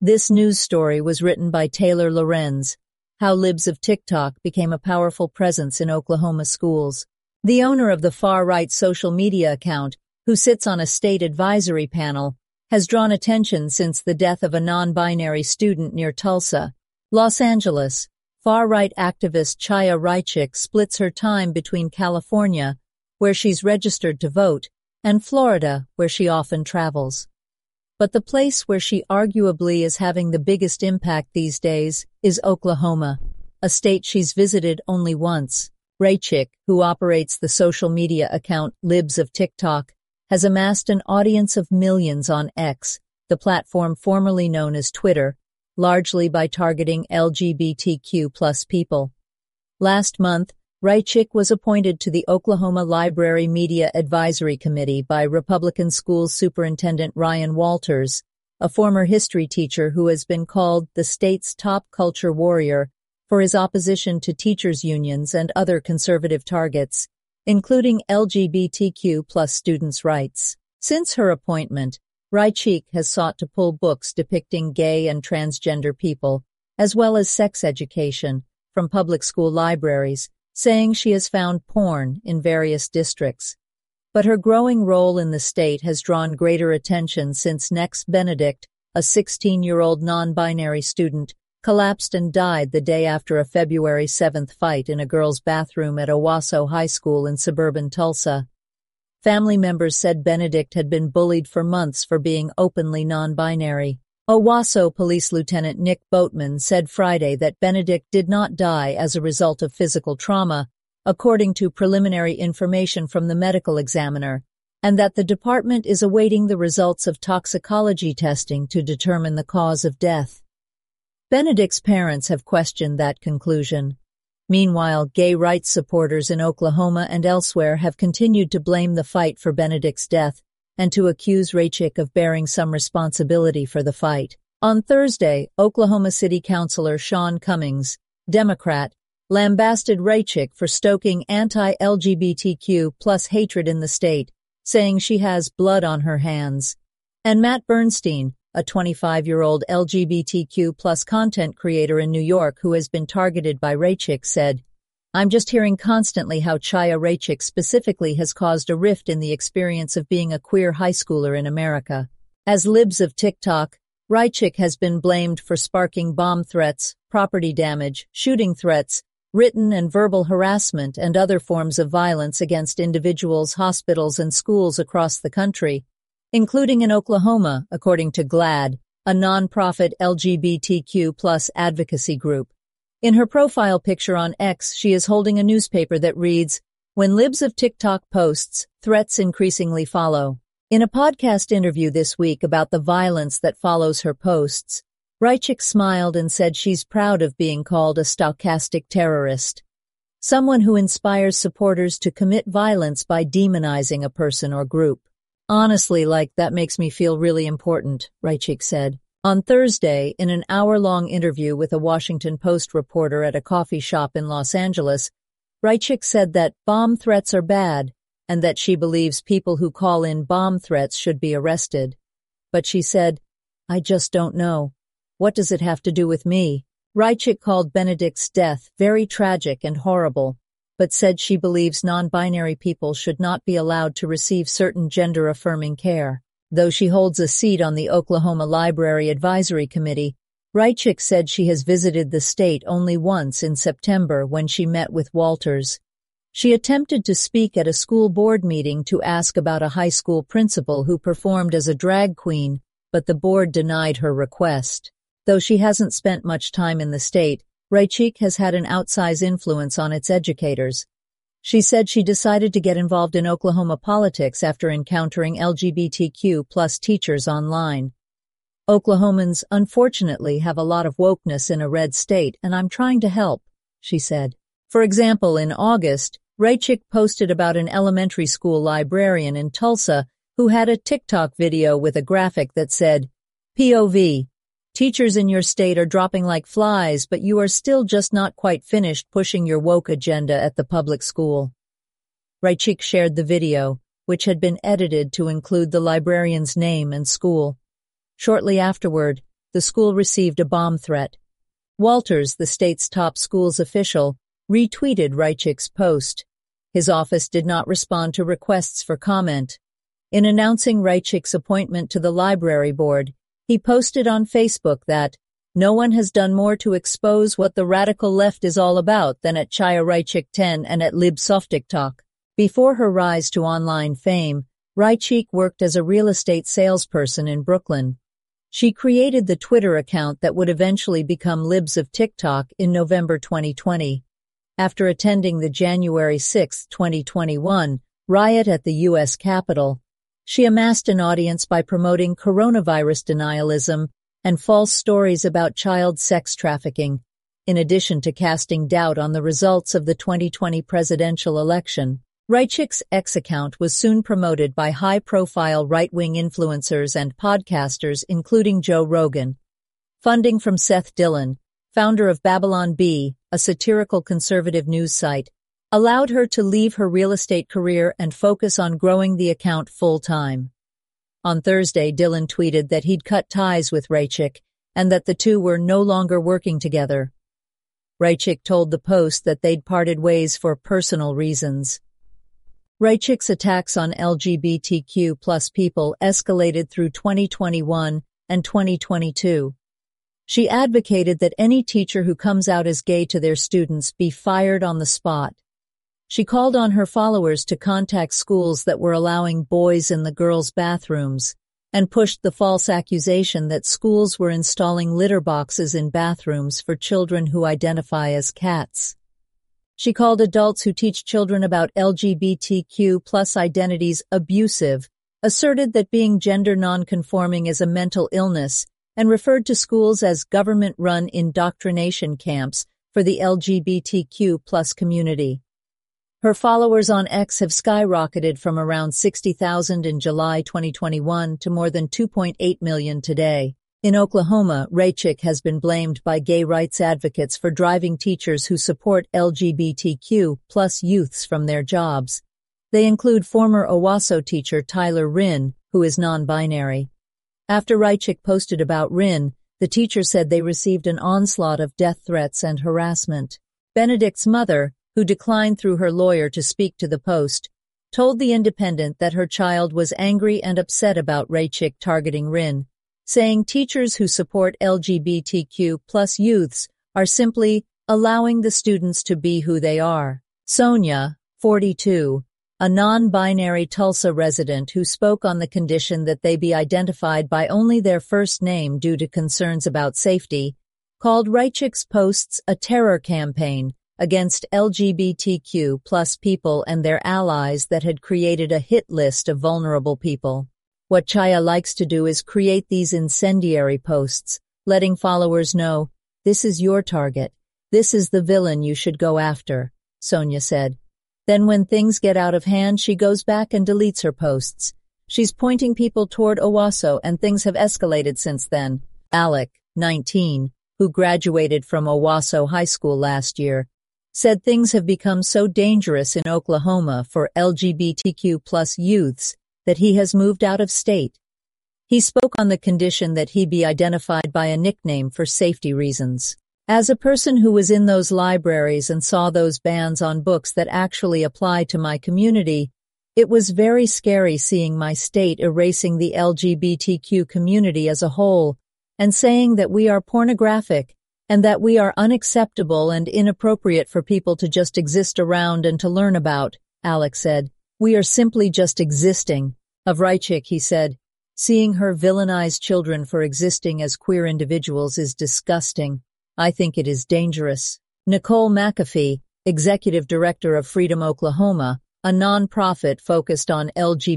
This news story was written by Taylor Lorenz, How Libs of TikTok Became a Powerful Presence in Oklahoma Schools. The owner of the far-right social media account, who sits on a state advisory panel, has drawn attention since the death of a non-binary student near Tulsa, Los Angeles. Far-right activist Chaya Raichik splits her time between California, where she's registered to vote, and Florida, where she often travels. But the place where she arguably is having the biggest impact these days is Oklahoma, a state she's visited only once. Raichik, who operates the social media account Libs of TikTok, has amassed an audience of millions on X, the platform formerly known as Twitter, largely by targeting LGBTQ+ people. Last month, Raichik was appointed to the Oklahoma Library Media Advisory Committee by Republican School Superintendent Ryan Walters, a former history teacher who has been called the state's top culture warrior for his opposition to teachers' unions and other conservative targets, including LGBTQ+ students' rights. Since her appointment, Raichik has sought to pull books depicting gay and transgender people, as well as sex education, from public school libraries, saying she has found porn in various districts. But her growing role in the state has drawn greater attention since Nex Benedict, a 16-year-old non-binary student, collapsed and died the day after a February 7th fight in a girls' bathroom at Owasso High School in suburban Tulsa. Family members said Benedict had been bullied for months for being openly non-binary. Owasso Police Lieutenant Nick Boatman said Friday that Benedict did not die as a result of physical trauma, according to preliminary information from the medical examiner, and that the department is awaiting the results of toxicology testing to determine the cause of death. Benedict's parents have questioned that conclusion. Meanwhile, gay rights supporters in Oklahoma and elsewhere have continued to blame the fight for Benedict's death and to accuse Raichik of bearing some responsibility for the fight. On Thursday, Oklahoma City Councilor Sean Cummings, Democrat, lambasted Raichik for stoking anti-LGBTQ+ hatred in the state, saying she has blood on her hands. And Matt Bernstein, a 25-year-old LGBTQ+ content creator in New York who has been targeted by Raichik, said, "I'm just hearing constantly how Chaya Raichik specifically has caused a rift in the experience of being a queer high schooler in America." As Libs of TikTok, Raichik has been blamed for sparking bomb threats, property damage, shooting threats, written and verbal harassment, and other forms of violence against individuals, hospitals, and schools across the country, including in Oklahoma, according to GLAAD, a non-profit LGBTQ+ advocacy group. In her profile picture on X, she is holding a newspaper that reads, "When Libs of TikTok posts, threats increasingly follow." In a podcast interview this week about the violence that follows her posts, Raichik smiled and said she's proud of being called a stochastic terrorist, someone who inspires supporters to commit violence by demonizing a person or group. "Honestly, that makes me feel really important," Raichik said. On Thursday, in an hour-long interview with a Washington Post reporter at a coffee shop in Los Angeles, Raichik said that bomb threats are bad and that she believes people who call in bomb threats should be arrested. But she said, "I just don't know. What does it have to do with me?" Raichik called Benedict's death very tragic and horrible, but said she believes non-binary people should not be allowed to receive certain gender-affirming care. Though she holds a seat on the Oklahoma Library Advisory Committee, Raichik said she has visited the state only once in September when she met with Walters. She attempted to speak at a school board meeting to ask about a high school principal who performed as a drag queen, but the board denied her request. Though she hasn't spent much time in the state, Raichik has had an outsized influence on its educators. She said she decided to get involved in Oklahoma politics after encountering LGBTQ+ teachers online. "Oklahomans, unfortunately, have a lot of wokeness in a red state, and I'm trying to help," she said. For example, in August, Raichik posted about an elementary school librarian in Tulsa who had a TikTok video with a graphic that said, "POV, teachers in your state are dropping like flies, but you are still just not quite finished pushing your woke agenda at the public school." Raichik shared the video, which had been edited to include the librarian's name and school. Shortly afterward, the school received a bomb threat. Walters, the state's top schools official, retweeted Rychik's post. His office did not respond to requests for comment. In announcing Rychik's appointment to the library board, he posted on Facebook that, "No one has done more to expose what the radical left is all about than at Chaya Rychik 10 and at LibSofTikTok." Before her rise to online fame, Rychik worked as a real estate salesperson in Brooklyn. She created the Twitter account that would eventually become Libs of TikTok in November 2020. After attending the January 6, 2021, riot at the U.S. Capitol, she amassed an audience by promoting coronavirus denialism and false stories about child sex trafficking, in addition to casting doubt on the results of the 2020 presidential election. Rychik's X account was soon promoted by high-profile right-wing influencers and podcasters including Joe Rogan. Funding from Seth Dillon, founder of Babylon Bee, a satirical conservative news site, allowed her to leave her real estate career and focus on growing the account full-time. On Thursday, Dillon tweeted that he'd cut ties with Rychik and that the two were no longer working together. Rychik told the Post that they'd parted ways for personal reasons. Rychik's attacks on LGBTQ+ people escalated through 2021 and 2022. She advocated that any teacher who comes out as gay to their students be fired on the spot. She called on her followers to contact schools that were allowing boys in the girls' bathrooms and pushed the false accusation that schools were installing litter boxes in bathrooms for children who identify as cats. She called adults who teach children about LGBTQ+ identities abusive, asserted that being gender nonconforming is a mental illness, and referred to schools as government-run indoctrination camps for the LGBTQ+ community. Her followers on X have skyrocketed from around 60,000 in July 2021 to more than 2.8 million today. In Oklahoma, Rychik has been blamed by gay rights advocates for driving teachers who support LGBTQ+ youths from their jobs. They include former Owasso teacher Tyler Rinn, who is non-binary. After Rychik posted about Rinn, the teacher said they received an onslaught of death threats and harassment. Benedict's mother, who declined through her lawyer to speak to the Post, told The Independent that her child was angry and upset about Rychik targeting Rinn, saying teachers who support LGBTQ+ youths are simply allowing the students to be who they are. Sonia, 42, a non-binary Tulsa resident who spoke on the condition that they be identified by only their first name due to concerns about safety, called Rychik's posts a terror campaign against LGBTQ+ people and their allies that had created a hit list of vulnerable people. What Chaya likes to do is create these incendiary posts, letting followers know, "This is your target. This is the villain you should go after," Sonia said. Then when things get out of hand, she goes back and deletes her posts. She's pointing people toward Owasso, and things have escalated since then. Alec, 19, who graduated from Owasso High School last year, said things have become so dangerous in Oklahoma for LGBTQ+ youths that he has moved out of state. He spoke on the condition that he be identified by a nickname for safety reasons. As a person who was in those libraries and saw those bans on books that actually apply to my community, it was very scary seeing my state erasing the LGBTQ community as a whole and saying that we are pornographic and that we are unacceptable and inappropriate for people to just exist around and to learn about, Alex said. "We are simply just existing." Of Rychik, he said, "Seeing her villainize children for existing as queer individuals is disgusting. I think it is dangerous." Nicole McAfee, executive director of Freedom Oklahoma, a nonprofit focused on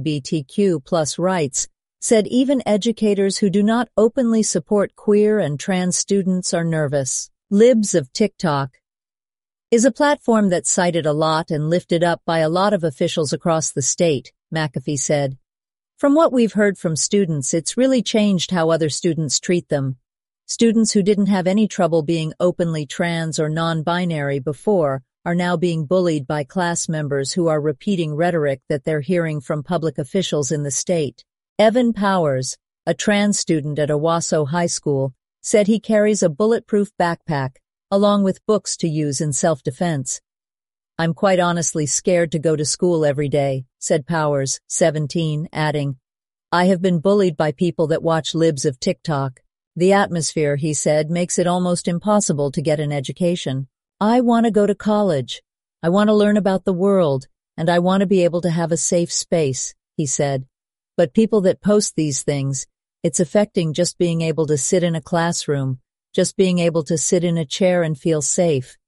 LGBTQ+ rights, said even educators who do not openly support queer and trans students are nervous. Libs of TikTok is a platform that's cited a lot and lifted up by a lot of officials across the state, McAfee said. "From what we've heard from students, it's really changed how other students treat them. Students who didn't have any trouble being openly trans or non-binary before are now being bullied by class members who are repeating rhetoric that they're hearing from public officials in the state." Evan Powers, a trans student at Owasso High School, said he carries a bulletproof backpack, along with books to use in self-defense. I'm quite honestly scared to go to school every day, said Powers, 17, adding, I have been bullied by people that watch libs of TikTok. The atmosphere, he said, makes it almost impossible to get an education. I want to go to college. I want to learn about the world, and I want to be able to have a safe space, he said. But people that post these things, it's affecting just being able to sit in a classroom, just being able to sit in a chair and feel safe.